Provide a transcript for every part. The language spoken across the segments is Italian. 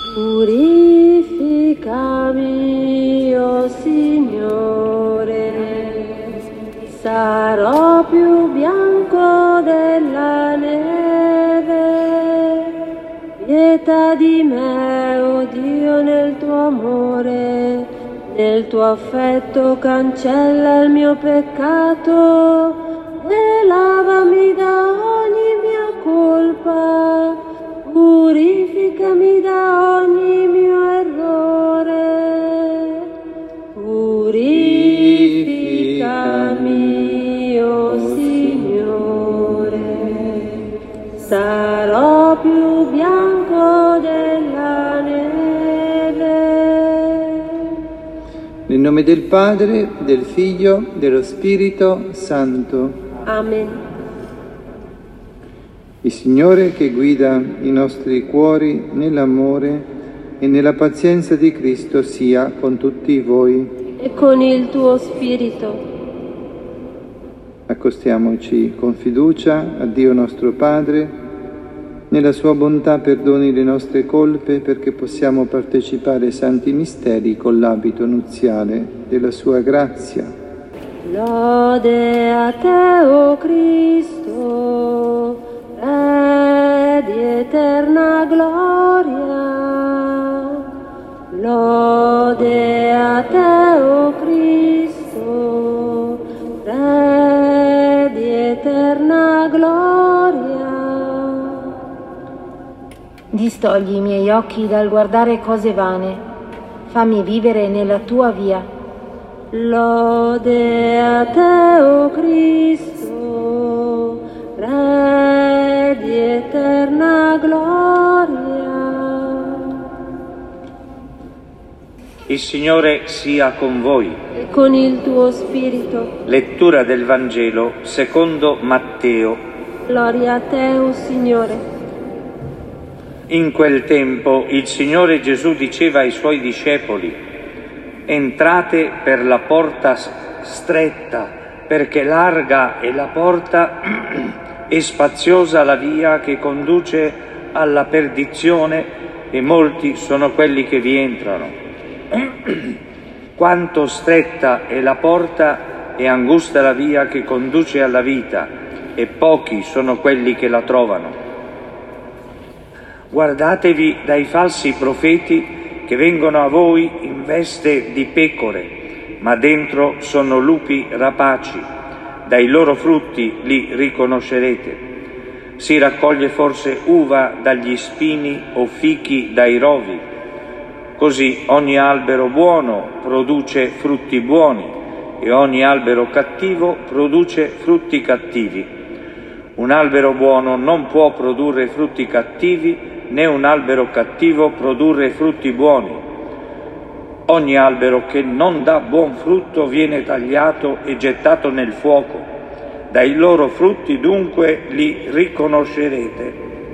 Purificami, oh Signore, sarò più bianco della neve. Pietà di me, oh Dio, nel tuo amore, nel tuo affetto cancella il mio peccato e lavami da ogni mia colpa, purificami da ogni mio errore. Purificami, oh Signore, sarò più bianco della neve. Nel nome del Padre, del Figlio, dello Spirito Santo. Amen. Il Signore che guida i nostri cuori nell'amore e nella pazienza di Cristo sia con tutti voi. E con il tuo spirito. Accostiamoci con fiducia a Dio nostro Padre. Nella sua bontà perdoni le nostre colpe perché possiamo partecipare ai santi misteri con l'abito nuziale della sua grazia. Lode a te, o Cristo, Re di eterna gloria. Lode a te, o Cristo, Re di eterna gloria. Distogli i miei occhi dal guardare cose vane, fammi vivere nella tua via. Lode a te, o Cristo, Re di eterna gloria. Il Signore sia con voi. E con il tuo spirito. Lettura del Vangelo secondo Matteo. Gloria a te, o Signore. In quel tempo il Signore Gesù diceva ai Suoi discepoli: entrate per la porta stretta, perché larga è la porta e spaziosa la via che conduce alla perdizione, e molti sono quelli che vi entrano. Quanto stretta è la porta e angusta la via che conduce alla vita, e pochi sono quelli che la trovano. Guardatevi dai falsi profeti che vengono a voi in veste di pecore, ma dentro sono lupi rapaci. Dai loro frutti li riconoscerete. Si raccoglie forse uva dagli spini o fichi dai rovi? Così ogni albero buono produce frutti buoni e ogni albero cattivo produce frutti cattivi. Un albero buono non può produrre frutti cattivi, né un albero cattivo produrre frutti buoni. Ogni albero che non dà buon frutto viene tagliato e gettato nel fuoco. Dai loro frutti dunque li riconoscerete.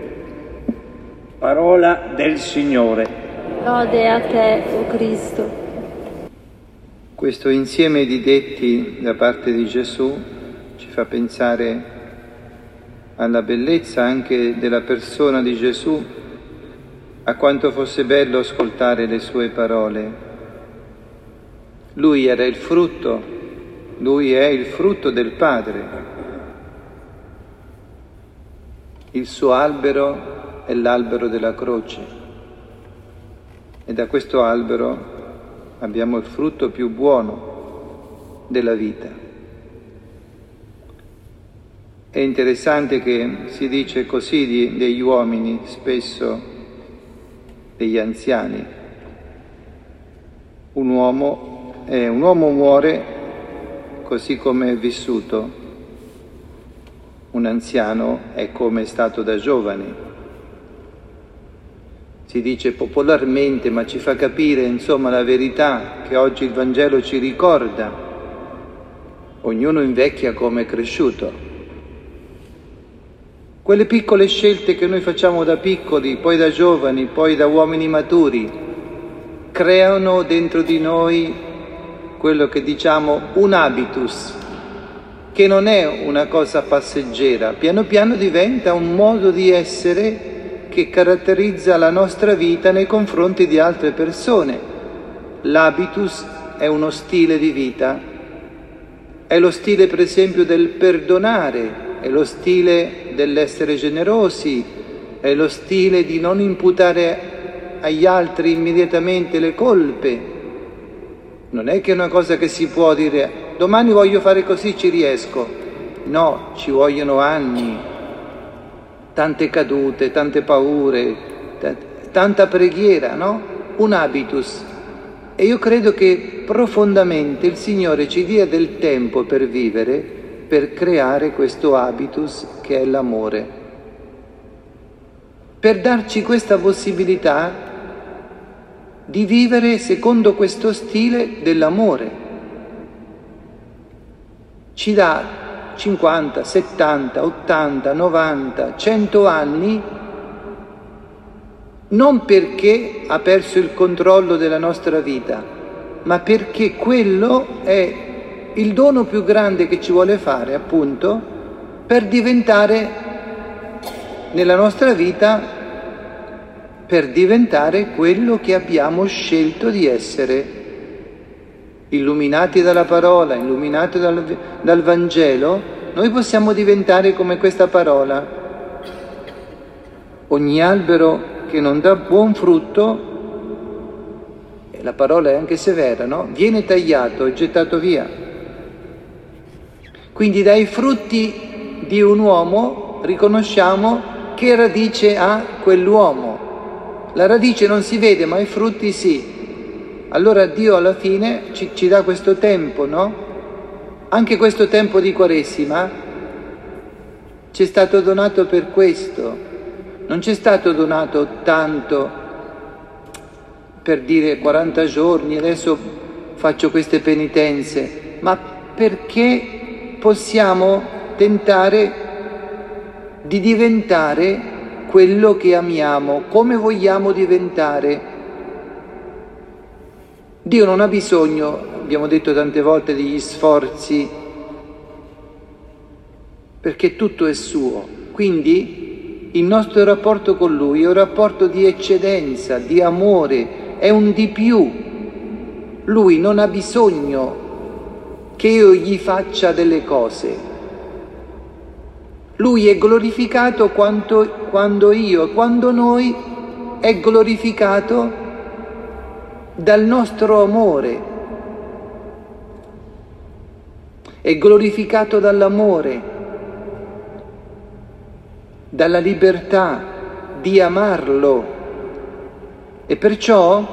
Parola del Signore. Lode a te, o Cristo. Questo insieme di detti da parte di Gesù ci fa pensare alla bellezza anche della persona di Gesù, a quanto fosse bello ascoltare le sue parole. Lui era il frutto, lui è il frutto del Padre. Il suo albero è l'albero della croce e da questo albero abbiamo il frutto più buono della vita. È interessante che si dice così degli uomini, spesso degli anziani. Un uomo muore così come è vissuto, un anziano è come è stato da giovane. Si dice popolarmente, ma ci fa capire insomma la verità che oggi il Vangelo ci ricorda. Ognuno invecchia come è cresciuto. Quelle piccole scelte che noi facciamo da piccoli, poi da giovani, poi da uomini maturi, creano dentro di noi quello che diciamo un habitus, che non è una cosa passeggera, piano piano diventa un modo di essere che caratterizza la nostra vita nei confronti di altre persone. L'habitus è uno stile di vita, è lo stile per esempio del perdonare, è lo stile dell'essere generosi, è lo stile di non imputare agli altri immediatamente le colpe. Non è che è una cosa che si può dire domani voglio fare così, ci riesco. No, ci vogliono anni, tante cadute, tante paure, tanta preghiera, no? Un habitus. E io credo che profondamente il Signore ci dia del tempo per vivere, per creare questo habitus che è l'amore, per darci questa possibilità di vivere secondo questo stile dell'amore. Ci dà 50, 70, 80, 90, 100 anni, non perché ha perso il controllo della nostra vita, ma perché quello è il dono più grande che ci vuole fare, appunto, per diventare nella nostra vita, per diventare quello che abbiamo scelto di essere. Illuminati dalla parola, illuminati dal Vangelo, noi possiamo diventare come questa parola. Ogni albero che non dà buon frutto, e la parola è anche severa, no? Viene tagliato e gettato via. Quindi dai frutti di un uomo riconosciamo che radice ha quell'uomo. La radice non si vede, ma i frutti sì. Allora Dio alla fine ci dà questo tempo, no? Anche questo tempo di Quaresima ci è stato donato per questo. Non ci è stato donato tanto per dire 40 giorni, adesso faccio queste penitenze, ma perché possiamo tentare di diventare quello che amiamo, come vogliamo diventare. Dio non ha bisogno, abbiamo detto tante volte, degli sforzi, perché tutto è suo. Quindi il nostro rapporto con Lui è un rapporto di eccedenza, di amore, è un di più. Lui non ha bisogno che io gli faccia delle cose. Lui è glorificato quando noi è glorificato dal nostro amore, è glorificato dall'amore, dalla libertà di amarlo. E perciò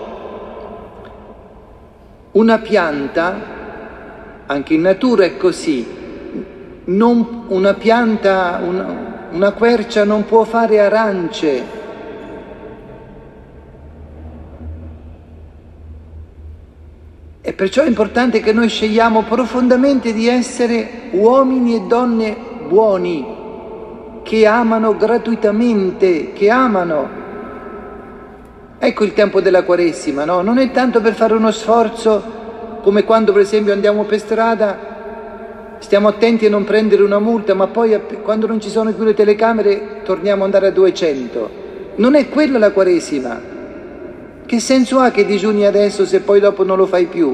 una pianta, anche in natura è così, una pianta, una quercia non può fare arance. E perciò è importante che noi scegliamo profondamente di essere uomini e donne buoni, che amano gratuitamente, che amano. Ecco il tempo della Quaresima, no? Non è tanto per fare uno sforzo come quando per esempio andiamo per strada, stiamo attenti a non prendere una multa, ma poi quando non ci sono più le telecamere torniamo ad andare a 200. Non è quella la Quaresima. Che senso ha che digiuni adesso se poi dopo non lo fai più?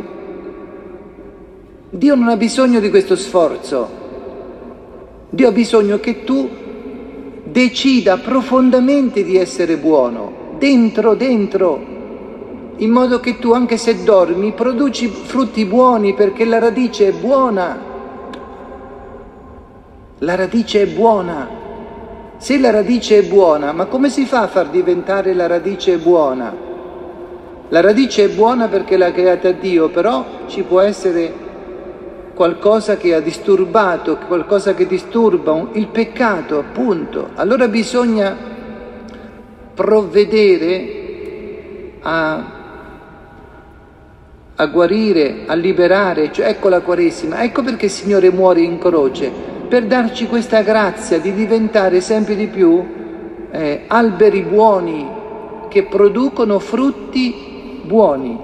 Dio non ha bisogno di questo sforzo. Dio ha bisogno che tu decida profondamente di essere buono, dentro, in modo che tu, anche se dormi, produci frutti buoni, perché la radice è buona. La radice è buona. Se la radice è buona, ma come si fa a far diventare la radice buona? La radice è buona perché l'ha creata Dio, però ci può essere qualcosa che ha disturbato, qualcosa che disturba, il peccato, appunto. Allora bisogna provvedere a guarire, a liberare, cioè ecco la Quaresima, ecco perché il Signore muore in croce, per darci questa grazia di diventare sempre di più alberi buoni che producono frutti buoni,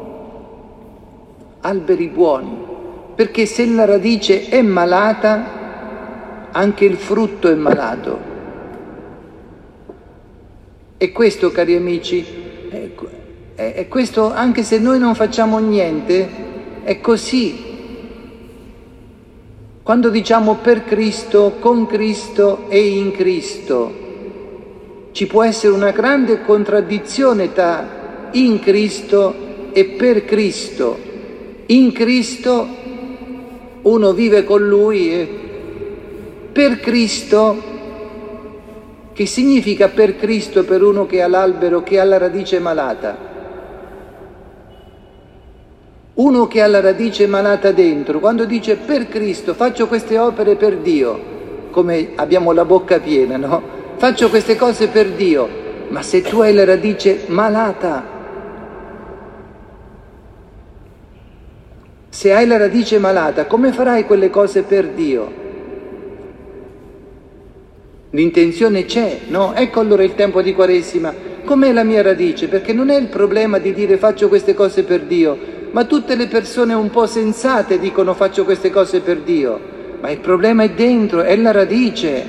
alberi buoni, perché se la radice è malata, anche il frutto è malato. E questo, cari amici, è questo, anche se noi non facciamo niente, è così. Quando diciamo per Cristo, con Cristo e in Cristo, ci può essere una grande contraddizione tra in Cristo e per Cristo. In Cristo uno vive con Lui e per Cristo, che significa per Cristo per uno che ha l'albero, che ha la radice malata? Uno che ha la radice malata dentro, quando dice per Cristo faccio queste opere per Dio, come abbiamo la bocca piena, no? Faccio queste cose per Dio, ma se tu hai la radice malata, se hai la radice malata, come farai quelle cose per Dio? L'intenzione c'è, no? Ecco allora il tempo di Quaresima. Com'è la mia radice? Perché non è il problema di dire faccio queste cose per Dio, ma tutte le persone un po' sensate dicono faccio queste cose per Dio, ma il problema è dentro, è la radice.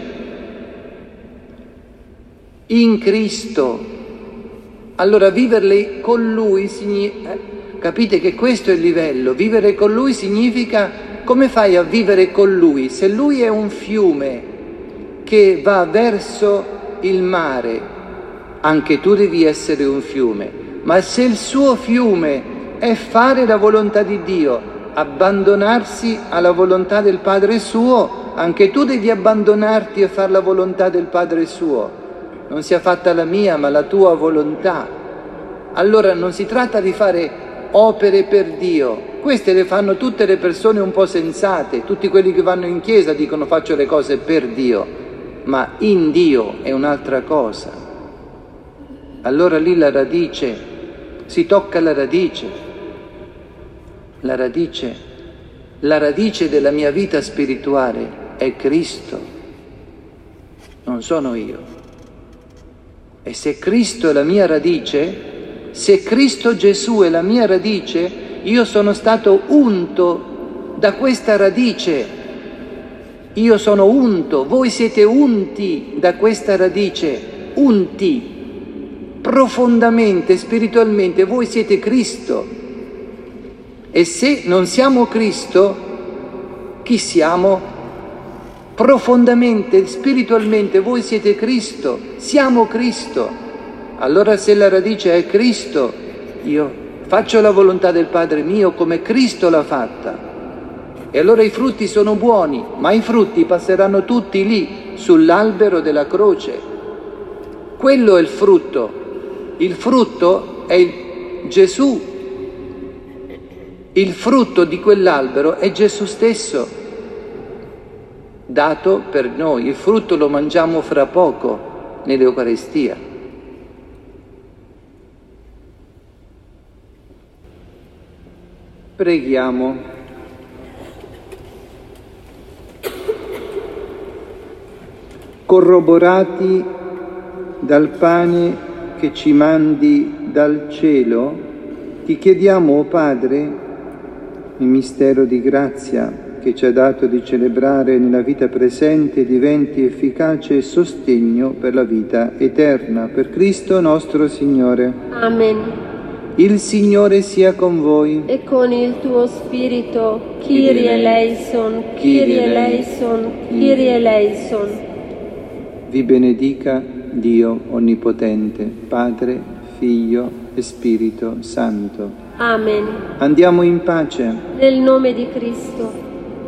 In Cristo. Allora viverle con Lui significa, capite che questo è il livello, vivere con Lui significa, come fai a vivere con Lui? Se Lui è un fiume che va verso il mare, anche tu devi essere un fiume, ma se il suo fiume è fare la volontà di Dio, abbandonarsi alla volontà del Padre suo, anche tu devi abbandonarti e fare la volontà del Padre suo. Non sia fatta la mia, ma la tua volontà. Allora non si tratta di fare opere per Dio, queste le fanno tutte le persone un po' sensate, tutti quelli che vanno in chiesa dicono faccio le cose per Dio, ma in Dio è un'altra cosa. Allora lì la radice, si tocca la radice della mia vita spirituale è Cristo, non sono io. E se Cristo è la mia radice, se Cristo Gesù è la mia radice, io sono stato unto da questa radice. Io sono unto, voi siete unti da questa radice, unti profondamente, spiritualmente, voi siete Cristo. E se non siamo Cristo, chi siamo? Profondamente, spiritualmente, voi siete Cristo, siamo Cristo. Allora se la radice è Cristo, io faccio la volontà del Padre mio come Cristo l'ha fatta. E allora i frutti sono buoni, ma i frutti passeranno tutti lì, sull'albero della croce. Quello è il frutto. Il frutto è Gesù. Il frutto di quell'albero è Gesù stesso, dato per noi. Il frutto lo mangiamo fra poco nell'Eucaristia. Preghiamo. Corroborati dal pane che ci mandi dal cielo, ti chiediamo, o Padre, il mistero di grazia che ci ha dato di celebrare nella vita presente diventi efficace e sostegno per la vita eterna. Per Cristo nostro Signore. Amen. Il Signore sia con voi. E con il tuo spirito. Kyrie eleison, Kyrie eleison, Kyrie eleison. Vi benedica Dio Onnipotente, Padre, Figlio e Spirito Santo. Amen. Andiamo in pace. Nel nome di Cristo.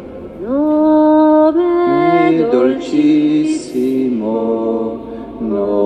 Nome dolcissimo, nome